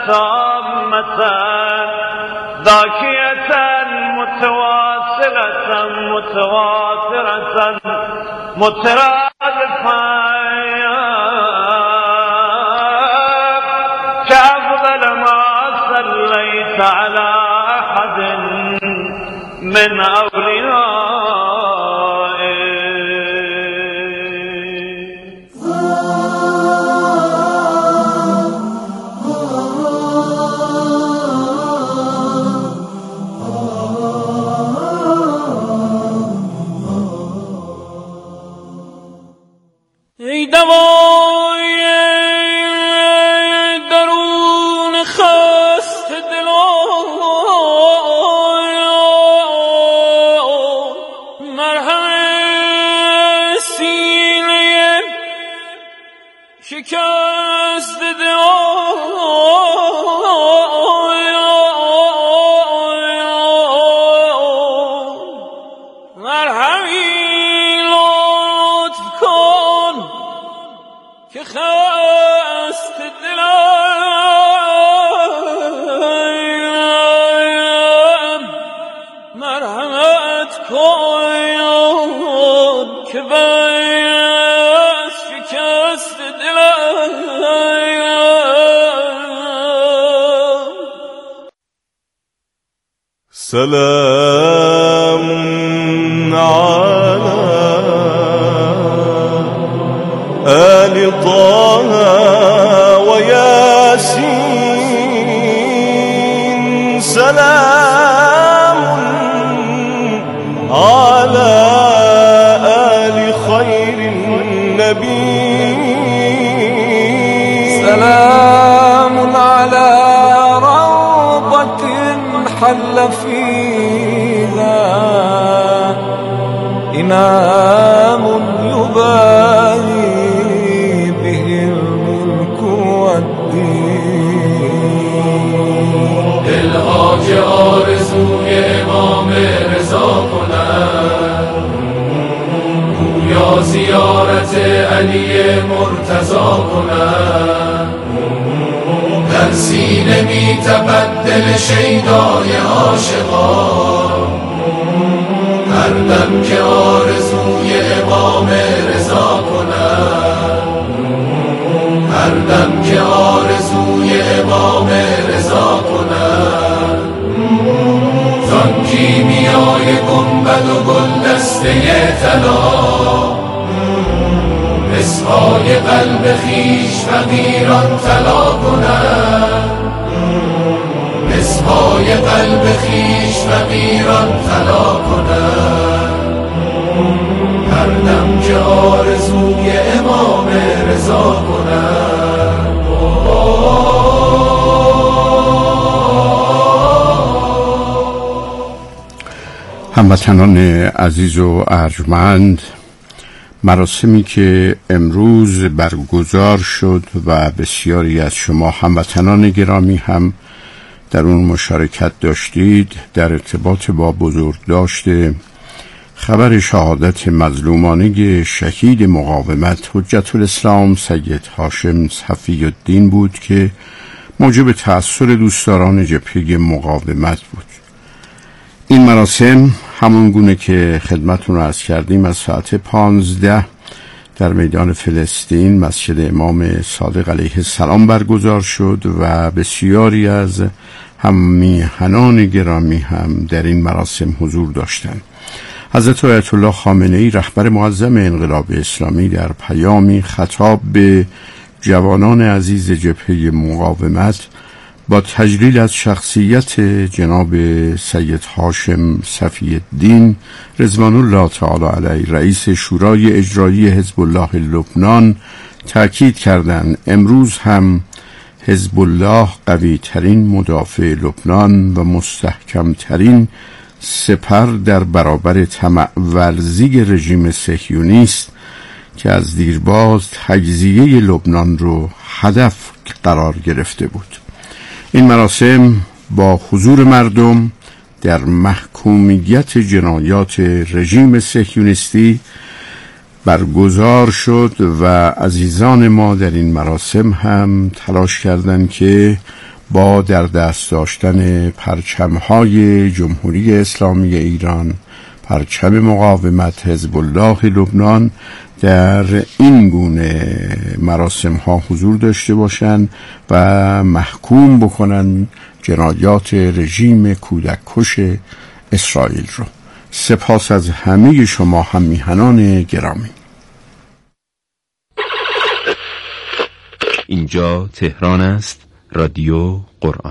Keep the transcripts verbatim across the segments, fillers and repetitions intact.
تامة ذاكية متواصلة متواترة مترادفة كأفضل ما صليت على أحد من أوليائك. ای دوای درون خست دلان، مرهم سینه شکست دلان، مرهمی لطف کن که خست دلم، مرحمت کن که بس شکست دلم. سلام علی آل طه و یاسین، سلام على آل خير النبي، سلام على روضة حل فيها إمام يباهي به الملك والدين. دلها که آرزوی امام رضا کنند، گویا زیارت علی مرتضا کنند، در سینه می تپد دل شیدای عاشقان، هر دم که آرزوی امام رضا کنند، هر دم که آرزوی امام رضا کنند، زان کیمیای گنبد و گل دسته طلا، مسحای قلب خیش فقیران طلا کنند، مسحای قلب خیش فقیران طلا کنند، هر دم که آرزوی امام رضا کنند. هموطنان عزیز و ارجمند، مراسمی که امروز برگزار شد و بسیاری از شما هموطنان گرامی هم در اون مشارکت داشتید، در ارتباط با بزرگداشت خبر شهادت مظلومانه شهید مقاومت حجت الاسلام سید هاشم صفی الدین بود که موجب تأثیر دوستداران جبهه مقاومت بود. این مراسم همون گونه که خدمتون رو عرض کردیم از ساعت پانزده در میدان فلسطین مسجد امام صادق علیه السلام برگزار شد و بسیاری از هممیهنان گرامی هم در این مراسم حضور داشتند. حضرت آیت الله خامنه‌ای رهبر معظم انقلاب اسلامی در پیامی خطاب به جوانان عزیز جبهه مقاومت با تجلیل از شخصیت جناب سید هاشم صفی الدین رضوان الله تعالی علیه رئیس شورای اجرایی حزب الله لبنان تأکید کردند امروز هم حزب الله قوی ترین مدافع لبنان و مستحکم ترین سپر در برابر طمع ورزی رژیم صهیونیست که از دیرباز تجزیه لبنان رو هدف قرار گرفته بود. این مراسم با حضور مردم در محکومیت جنایات رژیم صهیونیستی برگزار شد و عزیزان ما در این مراسم هم تلاش کردند که با در دست داشتن پرچم‌های جمهوری اسلامی ایران، پرچم مقاومت حزب الله لبنان، در این گونه مراسم ها حضور داشته باشند و محکوم بکنن جنایات رژیم کودککش اسرائیل رو. سپاس از همه شما هم میهنان گرامی. اینجا تهران است، رادیو قرآن.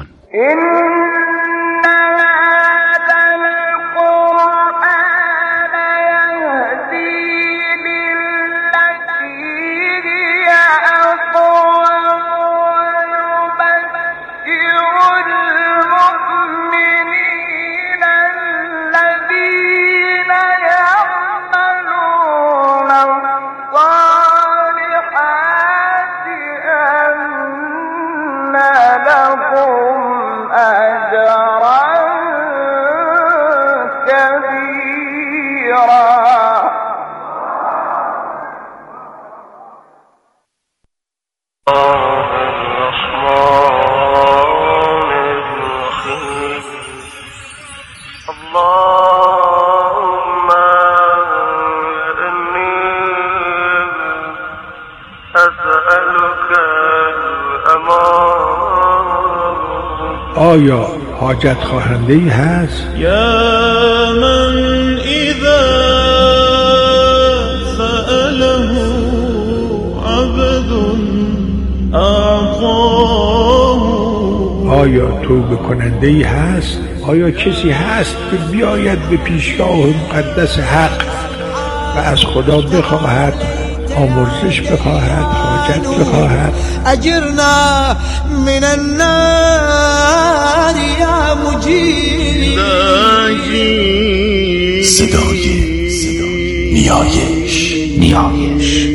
آیا حاجت خواهنده ای هست؟ یا من اذا سأله عبد اعطاه. آیا توبه کننده ای هست؟ آیا کسی هست که بیاید به پیشگاه مقدس حق و از خدا بخواهد، آمرزش بخواهد، حاجت بخواهد؟ اجرنا من النار یا مجیر. صدای نیایش نیایش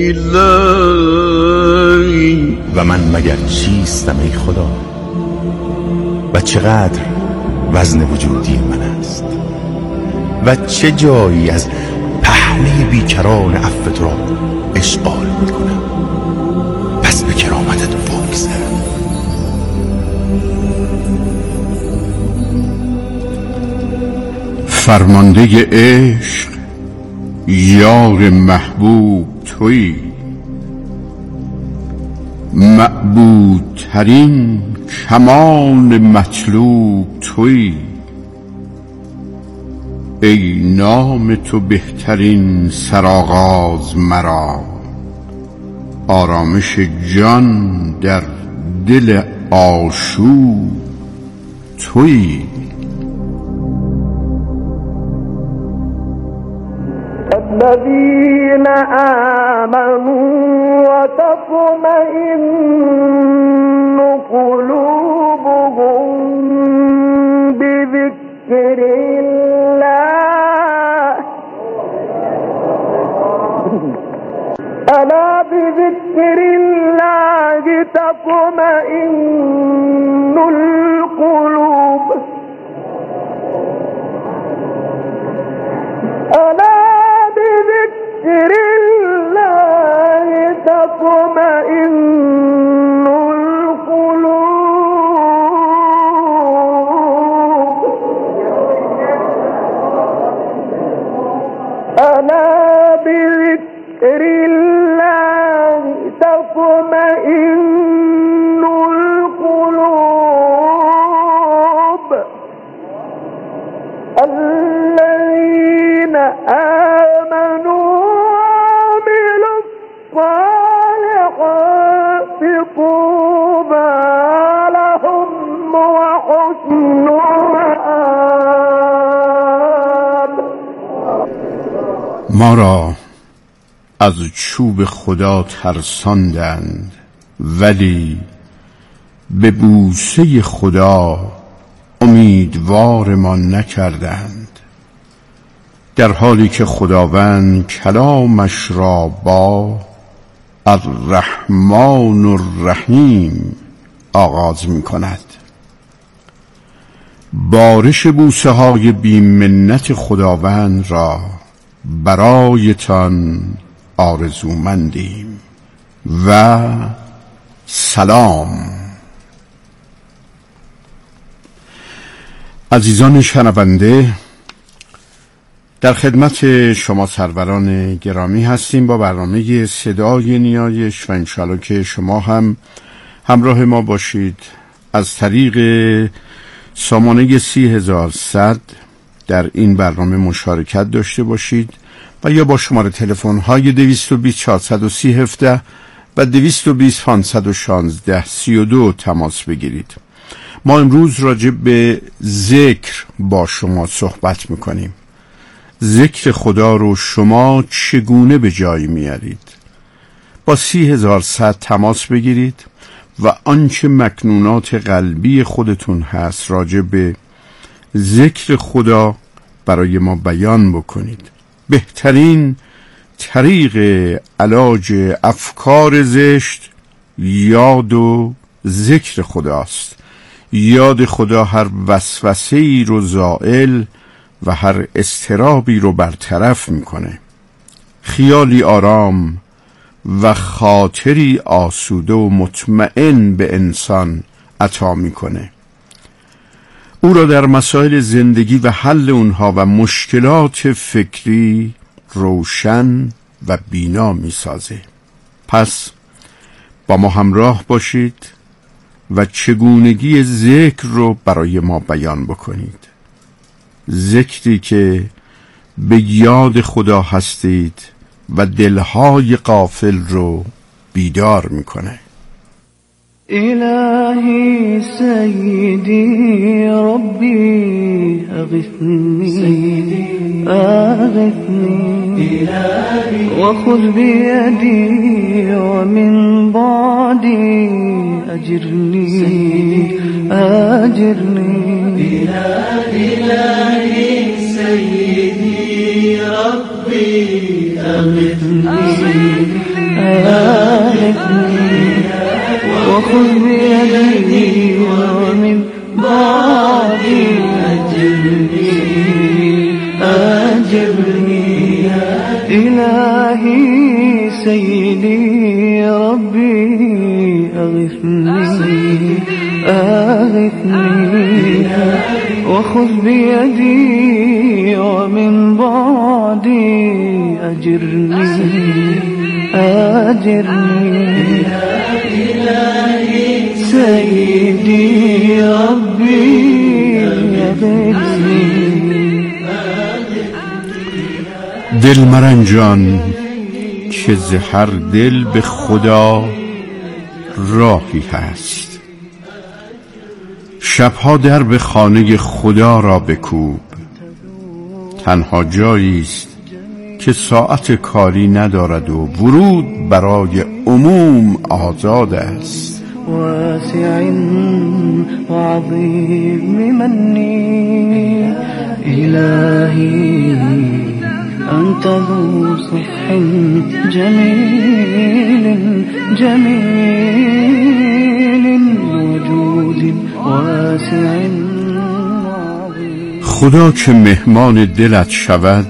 الهی. و من مگر چیستم ای خدا؟ و چقدر وزن وجودی من است؟ و چه جایی از پهنه بیکران عفو تو را اشغال میکنم؟ پس به کرامتت بگذرم. فرمانده عشق یار محبوب تویی، معبودترین کمال مطلوب تویی. ای نام تو بهترین سرآغاز مرا، آرامش جان در دل آشوب تویی. الذين آمنوا وتطمئن قلوبهم بذكر الله ألا بذكر الله تطمئن القلوب ألا بذكر الله تطمئن القلوب ألا بذكر الله تطمئن القلوب. الذين آمنوا وعملوا الصالحات طوبى لهم وحسن مآب. ما را از چوب خدا ترساندند، ولی به بوسه خدا امیدوارمان نکردند. در حالی که خداوند کلامش را با الرحمن الرحیم آغاز می کند. بارش بوسه های بی منت خداوند را برایتان آرزومندیم و سلام. عزیزان شنونده، در خدمت شما سروران گرامی هستیم با برنامه صدای نیایش و انشالله که شما هم همراه ما باشید. از طریق سامانه سی هزار صد در این برنامه مشارکت داشته باشید و یا با شماره تلفن های دویست و بیست چهارصد و سی هفده و دویست و بیست پانصد و شانزده سی و دو تماس بگیرید. ما امروز راجع به ذکر با شما صحبت میکنیم. ذکر خدا رو شما چگونه به جای میارید؟ با سی هزار صد تماس بگیرید و آنچه مکنونات قلبی خودتون هست راجع به ذکر خدا برای ما بیان بکنید. بهترین طریق علاج افکار زشت یاد و ذکر خداست. یاد خدا هر وسوسه‌ای رو زائل و هر اضطرابی رو برطرف میکنه. خیالی آرام و خاطری آسوده و مطمئن به انسان عطا میکنه. او را در مسائل زندگی و حل اونها و مشکلات فکری روشن و بینا میسازه. پس با ما همراه باشید و چگونگی ذکر رو برای ما بیان بکنید. ذکری که به یاد خدا هستید و دلهای غافل رو بیدار میکنه. إلهي سيدي ربي أغثني أغثني وخذ بيدي ومن بعدي أجرني أجرني إلهي سيدي ربي أغثني أغثني وخذ بيدي ومن بعدي أجرني أجرني إلهي سيدي ربي أغثني أغثني وخذ بيدي ومن بعدي أجرني أجرني إلهي سيدي ربي أغثني. دل مرنجان که ز هر دل به خدا راهی هست. شبها در به خانه خدا را بکوب. تنها جایی است که ساعت کاری ندارد و ورود برای عموم آزاد است. واسع وعظيم مني إلهي أنت ذو صح جميل جميل وجود واسع وعظيم. خدا که مهمان دلت شود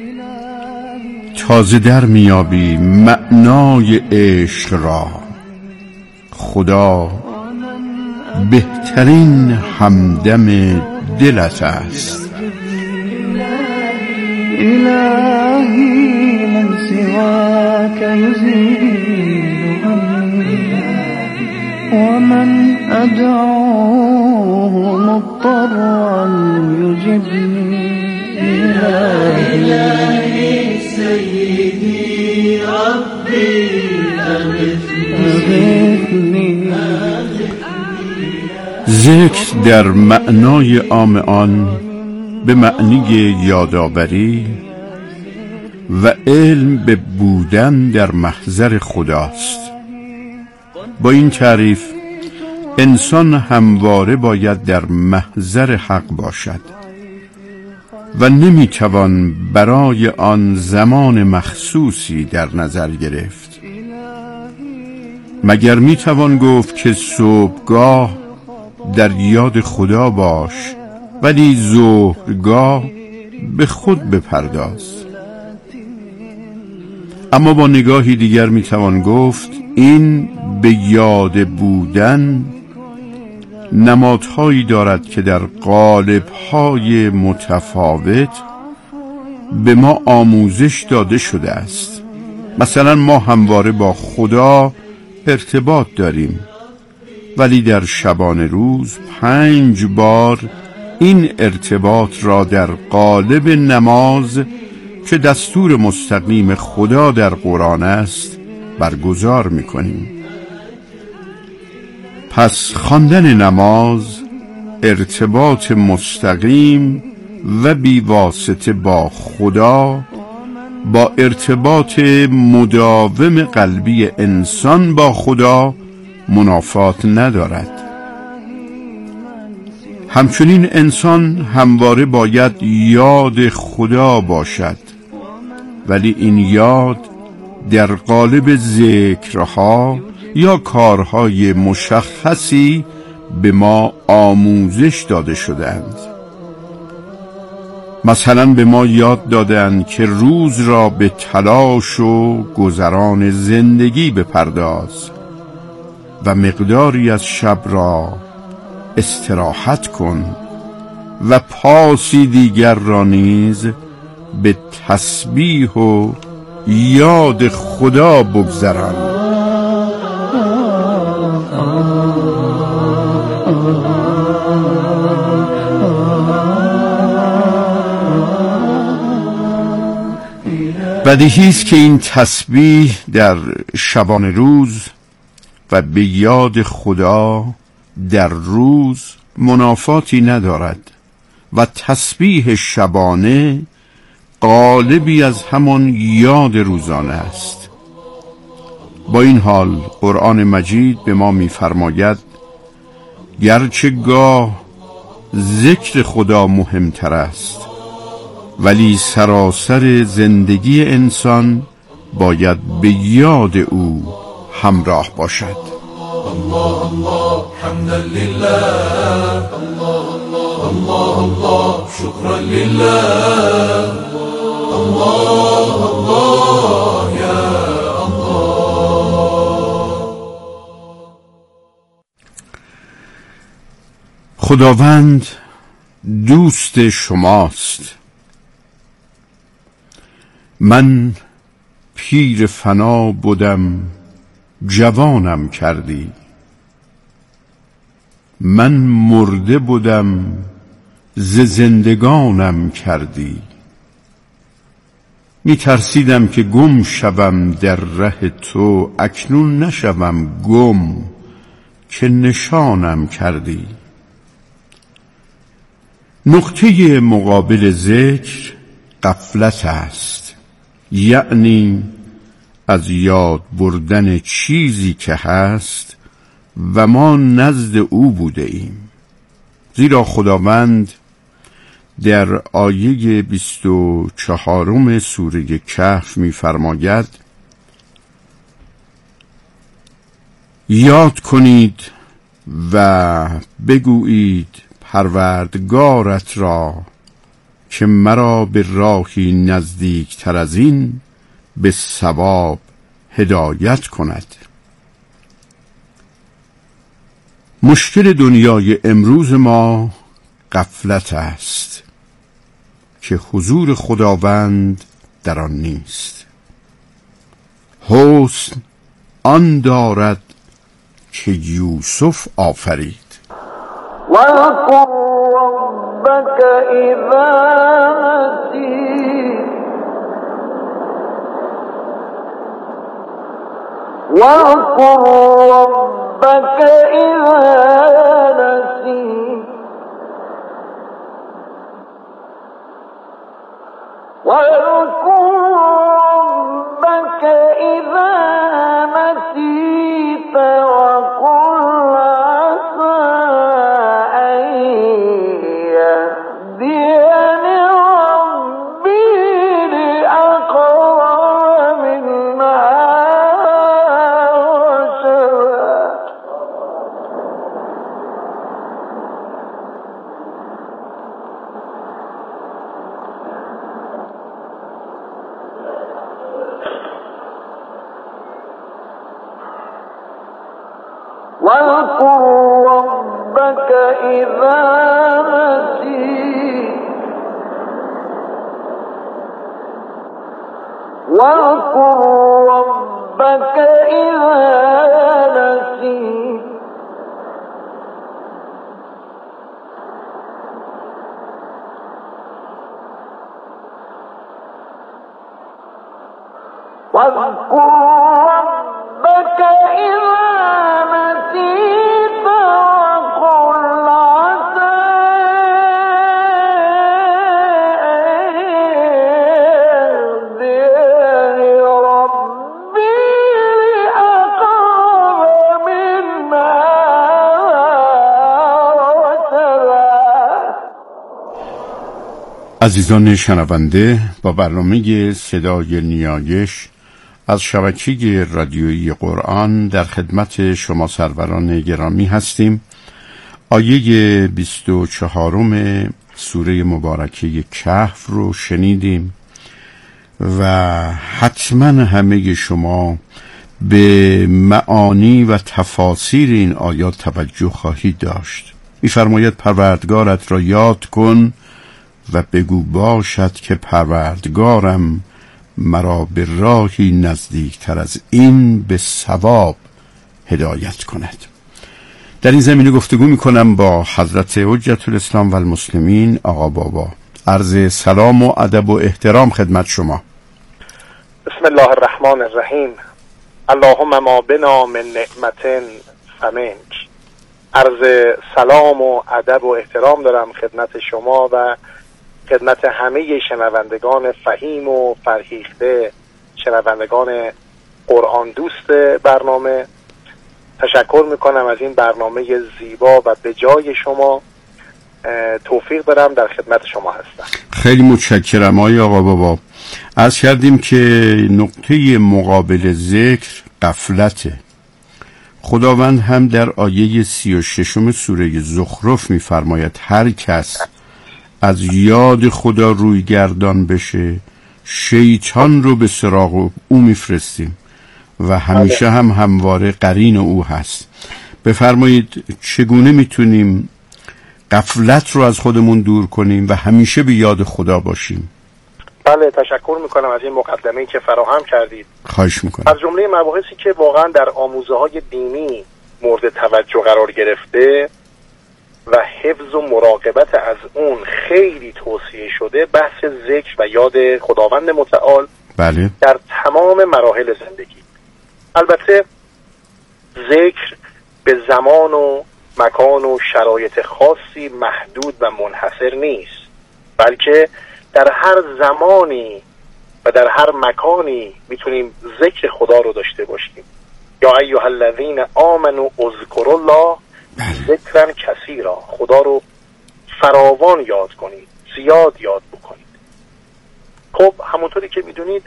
تازه در میابی معنای عشق را. خدا بهترین همدم دلت است. إلهي من سواك يزيل همي ومن أدعوه مضطرا يجبني. إلهي سيدي ربي أغثني. ذکر در معنای عام آن به معنی یادآوری و علم به بودن در محضر خداست. با این تعریف انسان همواره باید در محضر حق باشد و نمیتوان برای آن زمان مخصوصی در نظر گرفت. مگر میتوان گفت که صبحگاه در یاد خدا باش ولی ظهرگاه به خود بپرداز. اما با نگاهی دیگر میتوان گفت این به یاد بودن نمادهایی دارد که در قالب‌های متفاوت به ما آموزش داده شده است. مثلا ما همواره با خدا ارتباط داریم، ولی در شبانه روز پنج بار این ارتباط را در قالب نماز که دستور مستقیم خدا در قرآن است برگزار می‌کنیم. پس خواندن نماز ارتباط مستقیم و بیواسطه با خدا با ارتباط مداوم قلبی انسان با خدا منافات ندارد. همچنین انسان همواره باید یاد خدا باشد، ولی این یاد در قالب ذکرها یا کارهای مشخصی به ما آموزش داده شدند. مثلا به ما یاد دادند که روز را به تلاش و گذران زندگی بپرداز و مقداری از شب را استراحت کن و پاسی دیگر را نیز به تسبیح و یاد خدا بگذران. بدیهی است که این تسبیح در شبانه روز و به یاد خدا در روز منافاتی ندارد و تسبیح شبانه قالبی از همان یاد روزانه است. با این حال قرآن مجید به ما می‌فرماید گرچه گاه ذکر خدا مهمتر است، ولی سراسر زندگی انسان باید به یاد او همراه باشد. الله الله حمدا لله، الله الله الله الله شكرا لله، الله الله یا الله. خداوند دوست شماست. من پیر فنا بودم جوانم کردی، من مرده بودم ز زندگانم کردی. می ترسیدم که گم شوم در ره تو، اکنون نشوم گم که نشانم کردی. نقطه مقابل ذکر غفلت است، یعنی از یاد بردن چیزی که هست و ما نزد او بوده ایم. زیرا خداوند در آیه بیست و چهارم سوره کهف می‌فرماید یاد کنید و بگویید پروردگارت را که مرا به راهی نزدیک تر از این به ثواب هدایت کند. مشکل دنیای امروز ما غفلت است که حضور خداوند در آن نیست. حسن آن دارد که یوسف آفرید. واذكر ربك إذا نسيت واذكر ربك إذا نسيت واذكر ربك إذا نسيت وقل عسى أن يهديني ربي لأقرب من هذا رشدا. إذا نسيت واذكر ربك إذا نسيت واذكر ربك إذا نسيت وقل عسى أن يهديني ربي لأقرب من هذا رشدا. عزیزان شنونده، با برنامه صدای نیایش از شبکه رادیویی قرآن در خدمت شما سروران گرامی هستیم. آیه بیست و چهارم سوره مبارکه کهف رو شنیدیم و حتما همه شما به معانی و تفاسیر این آیات توجه خواهید داشت. می‌فرماید پروردگارت را یاد کن و بگو باشد که پروردگارم مرا به راهی نزدیکتر از این به ثواب هدایت کند. در این زمینه گفتگو میکنم با حضرت حجت الاسلام و المسلمین آقا بابا. عرض سلام و ادب و احترام خدمت شما. بسم الله الرحمن الرحیم. اللهم ما بنا من نعمت فمنک. عرض سلام و ادب و احترام دارم خدمت شما و خدمت همه شنوندگان فهیم و فرهیخته، شنوندگان قرآن دوست برنامه. تشکر میکنم از این برنامه زیبا و به جای شما. توفیق دارم، در خدمت شما هستم. خیلی متشکرم آقای آقا بابا. عرض کردیم که نقطه مقابل ذکر غفلته. خداوند هم در آیه سی و ششم سوره زخرف میفرماید هر کس از یاد خدا روی گردان بشه شیطان رو به سراغ او میفرستیم و همیشه هم همواره قرین او هست. بفرمایید چگونه میتونیم غفلت رو از خودمون دور کنیم و همیشه به یاد خدا باشیم؟ بله، تشکر میکنم از این مقدمه‌ای که فراهم کردید. خواهش میکنم. از جمله مباحثی که واقعا در آموزه‌های دینی مورد توجه قرار گرفته و حفظ و مراقبت از اون خیلی توصیه شده، بحث ذکر و یاد خداوند متعال بله. در تمام مراحل زندگی. البته ذکر به زمان و مکان و شرایط خاصی محدود و منحصر نیست، بلکه در هر زمانی و در هر مکانی میتونیم ذکر خدا رو داشته باشیم. یا ایها الذین آمنوا اذکروا الله ذکرا کثیرا. خدا رو فراوان یاد کنید، زیاد یاد بکنید. خب همونطوری که میدونید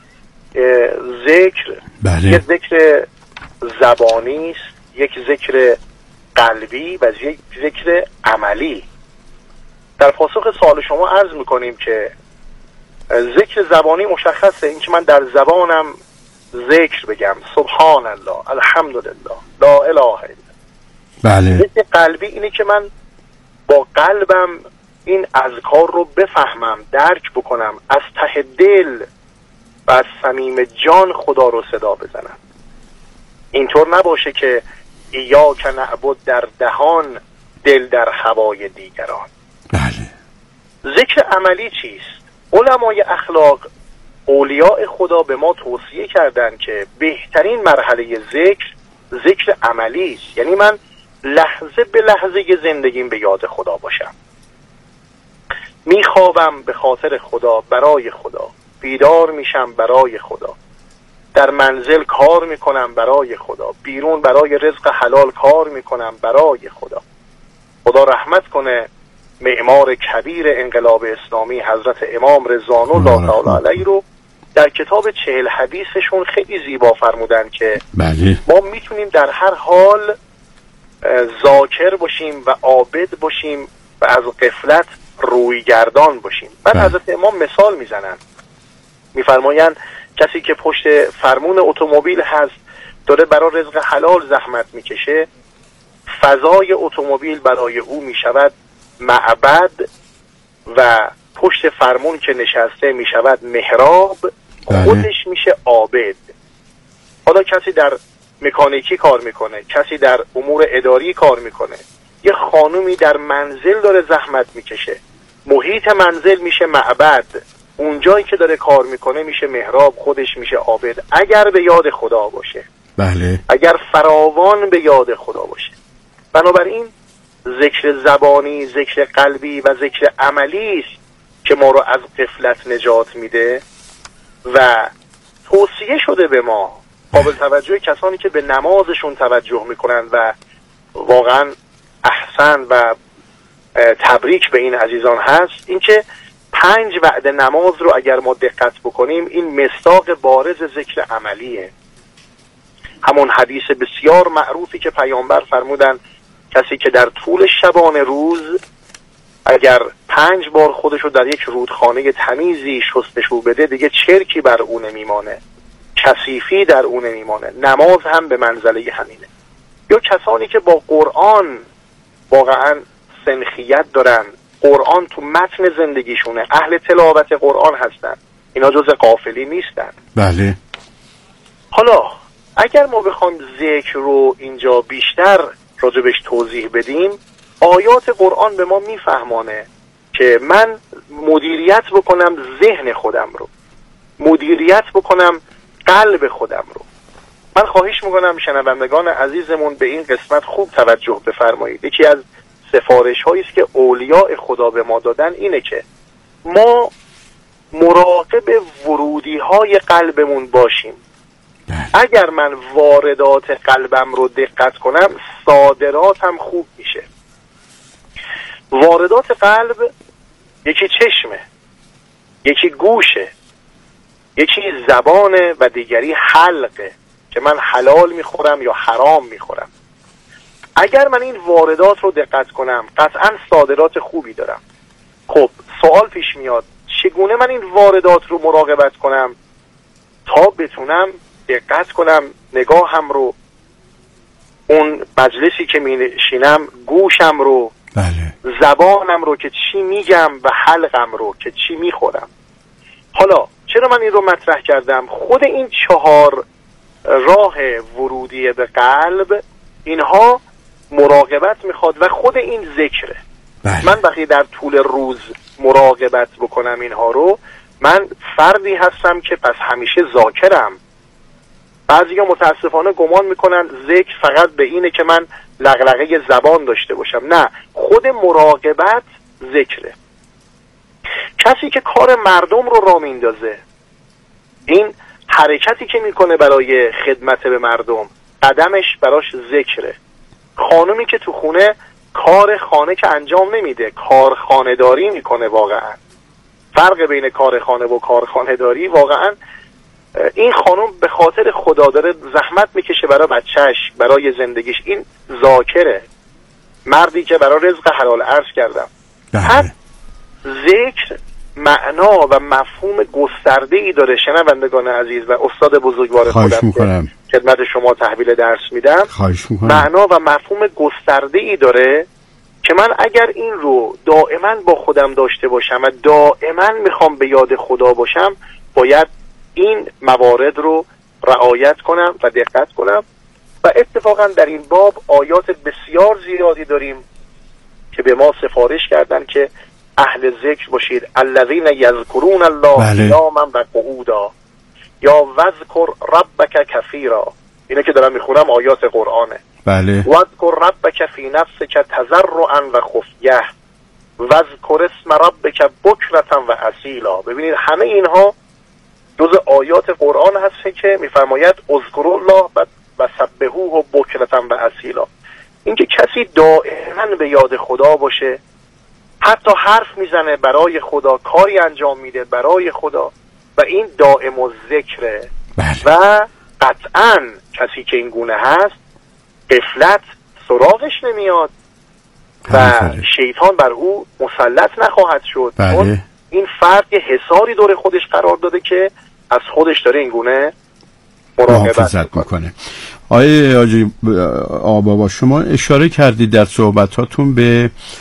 ذکر بله. یک ذکر زبانی است، یک ذکر قلبی و یک ذکر عملی. در پاسخ سوال شما عرض میکنیم که ذکر زبانی مشخصه، این که من در زبانم ذکر بگم سبحان الله، الحمدلله، لا اله الا. بله. ذکر قلبی اینه که من با قلبم این اذکار رو بفهمم، درک بکنم، از ته دل و از صمیم جان خدا رو صدا بزنم. اینطور نباشه که ایاک نعبد در دهان، دل در هوای دیگران. بله. ذکر عملی چیست؟ علمای اخلاق، اولیاء خدا به ما توصیه کردن که بهترین مرحله ذکر ذکر عملی است. یعنی من لحظه به لحظه زندگیم به یاد خدا باشم. میخوابم به خاطر خدا، برای خدا. بیدار میشم برای خدا. در منزل کار میکنم برای خدا. بیرون برای رزق حلال کار میکنم برای خدا. خدا رحمت کنه معمار کبیر انقلاب اسلامی حضرت امام رضوان الله تعالی علیه رو در کتاب چهل حدیثشون خیلی زیبا فرمودن که بله. ما میتونیم در هر حال ذاکر باشیم و عابد باشیم و از غفلت روی گردان باشیم. بعد بله. حضرت امام مثال میزنن، میفرمایند کسی که پشت فرمون اتومبیل هست، داره برای رزق حلال زحمت میکشه، فضای اتومبیل برای او می شود معبد و پشت فرمون که نشسته می شود محراب، خودش میشه عابد. حالا کسی در مکانیکی کار میکنه، کسی در امور اداری کار میکنه، یه خانومی در منزل داره زحمت میکشه، محیط منزل میشه معبد، اونجایی که داره کار میکنه میشه محراب، خودش میشه عابد، اگر به یاد خدا باشه. بله. اگر فراوان به یاد خدا باشه. بنابراین ذکر زبانی، ذکر قلبی و ذکر عملی است که ما رو از غفلت نجات میده و توصیه شده به ما. قابل توجه کسانی که به نمازشون توجه میکنن و واقعا احسن و تبریک به این عزیزان هست، اینکه پنج وعده نماز رو اگر ما دقت بکنیم این مصداق بارز ذکر عملیه. همون حدیث بسیار معروفی که پیامبر فرمودن کسی که در طول شبانه روز اگر پنج بار خودشو در یک رودخانه تمیزی شستشو بده دیگه چرکی بر او نمیمانه، کثیفی در او نمیمانه. نماز هم به منزله همینه. یا کسانی که با قرآن واقعا سنخیت دارن، قرآن تو متن زندگیشونه، اهل تلاوت قرآن هستن، اینا جز غافلی نیستن. بله. حالا اگر ما بخوایم ذکر رو اینجا بیشتر راجبش توضیح بدیم، آیات قرآن به ما میفهمانه که من مدیریت بکنم ذهن خودم رو، مدیریت بکنم قلب خودم رو. من خواهش میکنم شنوندگان عزیزمون به این قسمت خوب توجه بفرمایید. یکی از سفارش هایی است که اولیاء خدا به ما دادن اینه که ما مراقب ورودی های قلبمون باشیم. اگر من واردات قلبم رو دقت کنم صادراتم خوب میشه. واردات قلب یکی چشمه، یکی گوشه، یکی زبانه و دیگری حلقه که من حلال میخورم یا حرام میخورم. اگر من این واردات رو دقت کنم قطعا صادرات خوبی دارم. خب سوال پیش میاد چگونه من این واردات رو مراقبت کنم تا بتونم دقت کنم نگاهم رو، اون مجلسی که میشینم گوشم رو، بله. زبانم رو که چی میگم و حلقم رو که چی میخورم. حالا چرا من این رو مطرح کردم؟ خود این چهار راه ورودی به قلب اینها مراقبت میخواد و خود این ذکره. بله. من وقتی در طول روز مراقبت بکنم اینها رو، من فردی هستم که پس همیشه ذاکرم. بعضیا متاسفانه گمان میکنن ذکر فقط به اینه که من لغلغه زبان داشته باشم. نه، خود مراقبت ذکره. کسی که کار مردم رو راه میندازه، این حرکتی که میکنه برای خدمت به مردم، قدمش براش ذکره. خانومی که تو خونه کار خانه که انجام نمیده، کار خانه‌داری میکنه. واقعا فرق بین کار خانه و کار خانه‌داری، واقعا این خانم به خاطر خدا داره زحمت میکشه برای بچهش، برای زندگیش. این ذاکره، مردی که برای رزق حلال عرض کردم. هر ذکر معنا و مفهوم گسترده ای داره. شنوندگان عزیز و استاد بزرگوار خودم که خدمت شما تحویل درس میدم، معنا و مفهوم گسترده ای داره که من اگر این رو دائما با خودم داشته باشم و دائما میخوام به یاد خدا باشم، باید این موارد رو رعایت کنم و دقت کنم. و اتفاقا در این باب آیات بسیار زیادی داریم که به ما سفارش کردن که اهل ذکر باشید. الذین یذکرون الله قیاما و قعودا یا وذکر ربک کثیرا. اینه که دارم میخونم آیات قرآنه. بله. وذکر ربک فی نفسک تضرعا و خفیه وذکر اسم ربک بکرة و اصیلا. ببینید همه اینها جز آیات قرآن هست که میفرماید اذکروا الله و سبحوه بکرة و اصیلا. اینکه کسی دائما به یاد خدا باشه، حتی حرف میزنه برای خدا، کاری انجام میده برای خدا، و این دائم الذکره. بله. و قطعا کسی که این گونه هست غفلت سراغش نمیاد و شیطان بر او مسلط نخواهد شد. بله. این فرد یه حصاری دور خودش قرار داده که از خودش داره این گونه مراقبت میکنه. آقای حاجی آقا بابا، شما اشاره کردید در صحبتاتون به